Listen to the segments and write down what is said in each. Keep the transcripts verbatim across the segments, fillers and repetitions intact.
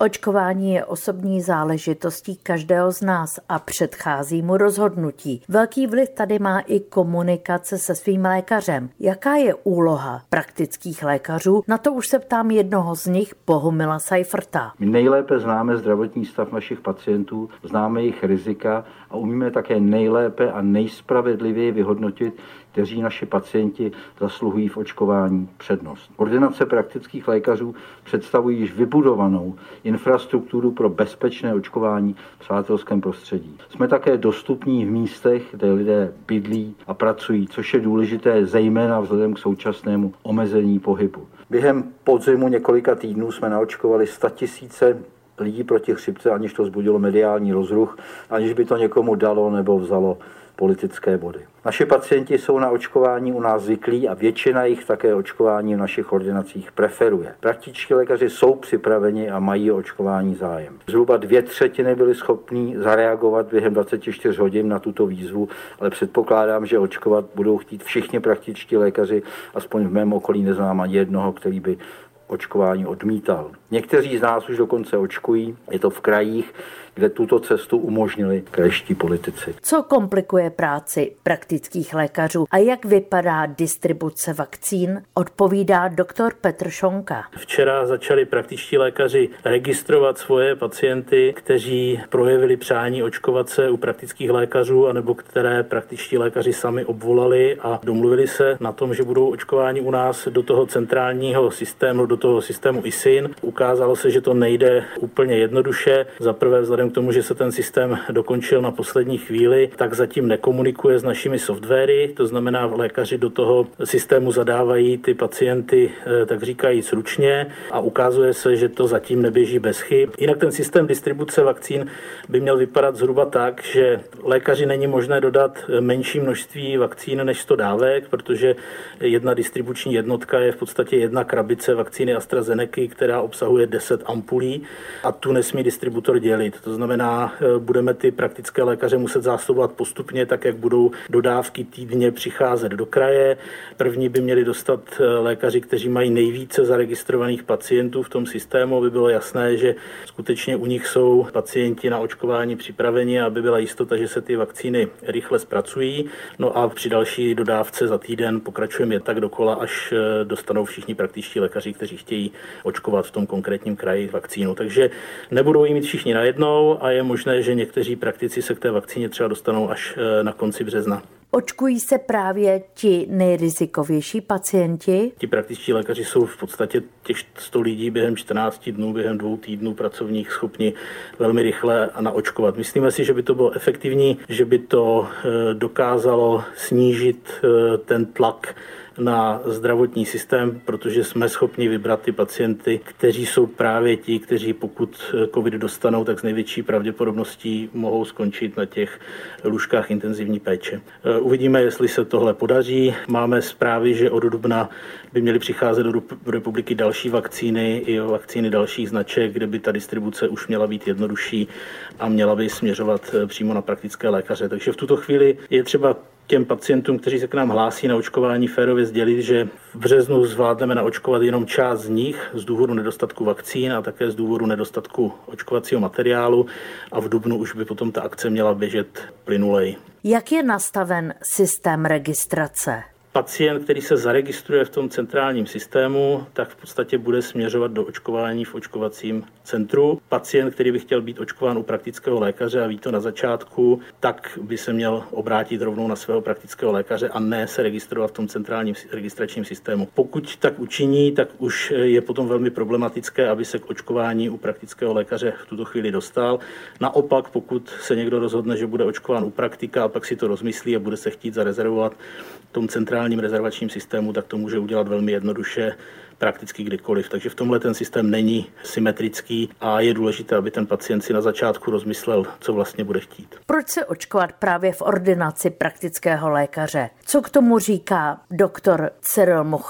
Očkování je osobní záležitostí každého z nás a předchází mu rozhodnutí. Velký vliv tady má i komunikace se svým lékařem. Jaká je úloha praktických lékařů? Na to už se ptám jednoho z nich, Bohumila Seiferta. My nejlépe známe zdravotní stav našich pacientů, známe jejich rizika a umíme také nejlépe a nejspravedlivěji vyhodnotit, kteří naši pacienti zasluhují v očkování přednost. Ordinace praktických lékařů představují již vybudovanou infrastrukturu pro bezpečné očkování v přátelském prostředí. Jsme také dostupní v místech, kde lidé bydlí a pracují, což je důležité zejména vzhledem k současnému omezení pohybu. Během podzimu několika týdnů jsme naočkovali statisíce lidí proti chřipce, aniž to vzbudilo mediální rozruch, aniž by to někomu dalo nebo vzalo politické body. Naši pacienti jsou na očkování u nás zvyklí a většina jich také očkování v našich ordinacích preferuje. Praktičtí lékaři jsou připraveni a mají o očkování zájem. Zhruba dvě třetiny byly schopní zareagovat během dvacet čtyři hodin na tuto výzvu, ale předpokládám, že očkovat budou chtít všichni praktičtí lékaři, aspoň v mém okolí neznám ani jednoho, který by očkování odmítal. Někteří z nás už dokonce očkují, je to v krajích, kde tuto cestu umožnili krajští politici. Co komplikuje práci praktických lékařů a jak vypadá distribuce vakcín, odpovídá doktor Petr Šonka. Včera začali praktičtí lékaři registrovat svoje pacienty, kteří projevili přání očkovat se u praktických lékařů, anebo které praktičtí lékaři sami obvolali a domluvili se na tom, že budou očkováni u nás do toho centrálního systému, do toho systému I S I N. Ukázalo se, že to nejde úplně jednoduše. Za prvé vzhledem k tomu, že se ten systém dokončil na poslední chvíli, tak zatím nekomunikuje s našimi softwary, to znamená, lékaři do toho systému zadávají ty pacienty, tak říkajíc, ručně a ukazuje se, že to zatím neběží bez chyb. Jinak ten systém distribuce vakcín by měl vypadat zhruba tak, že lékaři není možné dodat menší množství vakcín než sto dávek, protože jedna distribuční jednotka je v podstatě jedna krabice vakcíny AstraZeneca, která obsahuje deset ampulí a tu nesmí distributor dělit. To znamená, budeme ty praktické lékaře muset zásobovat postupně, tak jak budou dodávky týdně přicházet do kraje. První by měli dostat lékaři, kteří mají nejvíce zaregistrovaných pacientů v tom systému, aby bylo jasné, že skutečně u nich jsou pacienti na očkování připraveni, aby byla jistota, že se ty vakcíny rychle zpracují. No a při další dodávce za týden pokračujeme tak dokola, až dostanou všichni praktičtí lékaři, kteří chtějí očkovat v tom konkrétním kraji vakcínu. Takže nebudou jí mít všichni najednou a je možné, že někteří praktici se k té vakcíně třeba dostanou až na konci března. Očkují se právě ti nejrizikovější pacienti? Ti praktičtí lékaři jsou v podstatě těch sto lidí během čtrnácti dnů, během dvou týdnů pracovních schopni velmi rychle naočkovat. Myslíme si, že by to bylo efektivní, že by to dokázalo snížit ten tlak na zdravotní systém, protože jsme schopni vybrat ty pacienty, kteří jsou právě ti, kteří pokud covid dostanou, tak s největší pravděpodobností mohou skončit na těch lůžkách intenzivní péče. Uvidíme, jestli se tohle podaří. Máme zprávy, že od dubna by měly přicházet do republiky další vakcíny i vakcíny dalších značek, kde by ta distribuce už měla být jednodušší a měla by směřovat přímo na praktické lékaře. Takže v tuto chvíli je třeba těm pacientům, kteří se k nám hlásí na očkování, férově sdělit, že v březnu zvládneme naočkovat jenom část z nich z důvodu nedostatku vakcín a také z důvodu nedostatku očkovacího materiálu a v dubnu už by potom ta akce měla běžet plynulej. Jak je nastaven systém registrace? Pacient, který se zaregistruje v tom centrálním systému, tak v podstatě bude směřovat do očkování v očkovacím centru. Pacient, který by chtěl být očkován u praktického lékaře a ví to na začátku, tak by se měl obrátit rovnou na svého praktického lékaře a ne se registrovat v tom centrálním registračním systému. Pokud tak učiní, tak už je potom velmi problematické, aby se k očkování u praktického lékaře v tuto chvíli dostal. Naopak, pokud se někdo rozhodne, že bude očkován u praktika a pak si to rozmyslí a bude se chtít zarezervovat v tom centrálním rezervačním systému, tak to může udělat velmi jednoduše, prakticky kdykoliv. Takže v tomhle ten systém není symetrický a je důležité, aby ten pacient si na začátku rozmyslel, co vlastně bude chtít. Proč se očkovat právě v ordinaci praktického lékaře? Co k tomu říká doktor Cyril Mucha?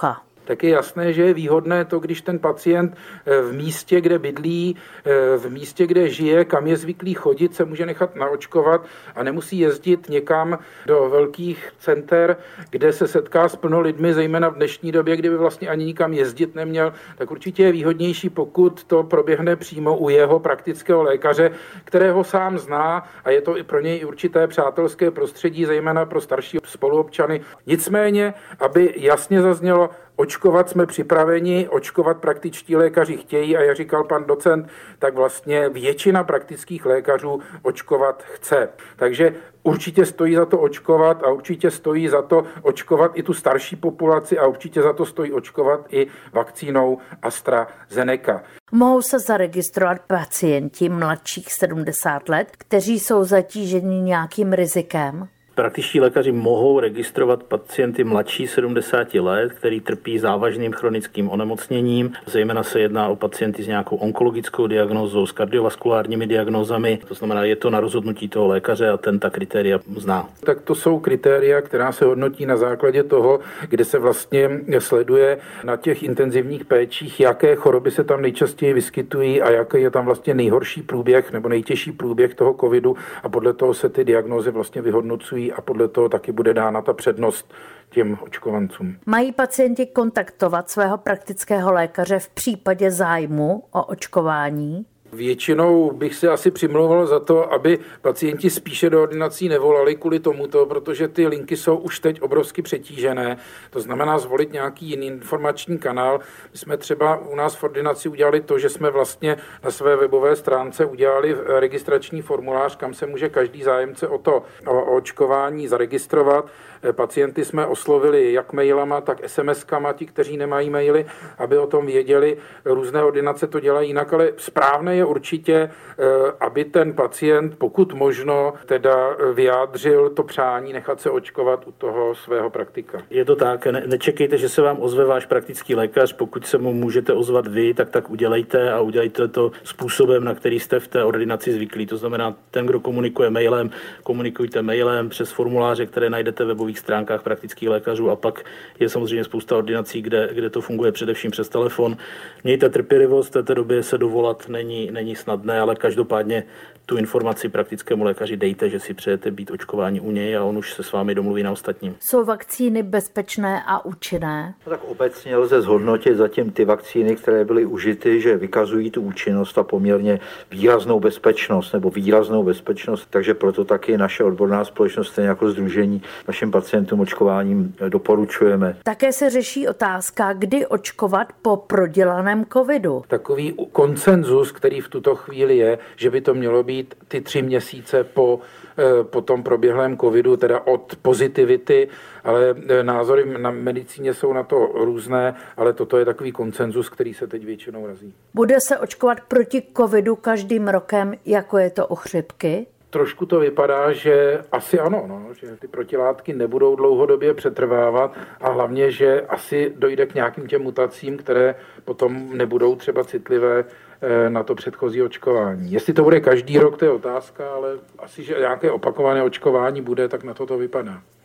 tak je jasné, že je výhodné to, když ten pacient v místě, kde bydlí, v místě, kde žije, kam je zvyklý chodit, se může nechat naočkovat a nemusí jezdit někam do velkých center, kde se setká s plno lidmi, zejména v dnešní době, kdy by vlastně ani nikam jezdit neměl, tak určitě je výhodnější, pokud to proběhne přímo u jeho praktického lékaře, kterého sám zná a je to i pro něj určité přátelské prostředí, zejména pro starší spoluobčany. Nicméně, aby jasně zaznělo, očkovat jsme připraveni, očkovat praktičtí lékaři chtějí a jak říkal pan docent, tak vlastně většina praktických lékařů očkovat chce. Takže určitě stojí za to očkovat a určitě stojí za to očkovat i tu starší populaci a určitě za to stojí očkovat i vakcínou AstraZeneca. Mohou se zaregistrovat pacienti mladších sedmdesát let, kteří jsou zatíženi nějakým rizikem? Praktičtí lékaři mohou registrovat pacienty mladší sedmdesáti let, který trpí závažným chronickým onemocněním. Zejména se jedná o pacienty s nějakou onkologickou diagnózou, s kardiovaskulárními diagnózami. To znamená, je to na rozhodnutí toho lékaře a ten ta kritéria zná. Tak to jsou kritéria, která se hodnotí na základě toho, kde se vlastně sleduje na těch intenzivních péčích, jaké choroby se tam nejčastěji vyskytují a jaký je tam vlastně nejhorší průběh nebo nejtěžší průběh toho covidu a podle toho se ty diagnózy vlastně vyhodnocují a podle toho taky bude dána ta přednost těm očkovancům. Mají pacienti kontaktovat svého praktického lékaře v případě zájmu o očkování? Většinou bych si asi přimlouval za to, aby pacienti spíše do ordinací nevolali kvůli tomuto, protože ty linky jsou už teď obrovsky přetížené. To znamená zvolit nějaký jiný informační kanál. My jsme třeba u nás v ordinaci udělali to, že jsme vlastně na své webové stránce udělali registrační formulář, kam se může každý zájemce o to o očkování zaregistrovat. Pacienty jsme oslovili jak mailama, tak es em eskama, ti, kteří nemají maily, aby o tom věděli. Různé ordinace to dělají jinak, ale správné je určitě, aby ten pacient, pokud možno, teda vyjádřil to přání nechat se očkovat u toho svého praktika. Je to tak, ne- nečekejte, že se vám ozve váš praktický lékař, pokud se mu můžete ozvat vy, tak tak udělejte a udělejte to způsobem, na který jste v té ordinaci zvyklí. To znamená, ten, kdo komunikuje mailem, komunikujte mailem přes formuláře, které najdete webových stránkách praktických lékařů a pak je samozřejmě spousta ordinací, kde, kde to funguje především přes telefon. Mějte trpělivost, v této době se dovolat není, není snadné, ale každopádně tu informaci praktickému lékaři dejte, že si přejete být očkování u něj a on už se s vámi domluví na ostatním. Jsou vakcíny bezpečné a účinné? No tak obecně lze zhodnotit zatím ty vakcíny, které byly užity, že vykazují tu účinnost a poměrně výraznou bezpečnost nebo výraznou bezpečnost, takže proto taky naše odborná společnost, stejně jako sdružení, našim pacientům očkováním doporučujeme. Také se řeší otázka, kdy očkovat po prodělaném covidu. Takový konsenzus, který v tuto chvíli je, že by to mělo být ty tři měsíce po, po tom proběhlém covidu, teda od pozitivity, ale názory na medicíně jsou na to různé, ale toto je takový konsenzus, který se teď většinou razí. Bude se očkovat proti covidu každým rokem, jako je to u chřipky? Trošku to vypadá, že asi ano, no, že ty protilátky nebudou dlouhodobě přetrvávat a hlavně, že asi dojde k nějakým těm mutacím, které potom nebudou třeba citlivé na to předchozí očkování. Jestli to bude každý rok, to je otázka, ale asi, že nějaké opakované očkování bude, tak na to to vypadá.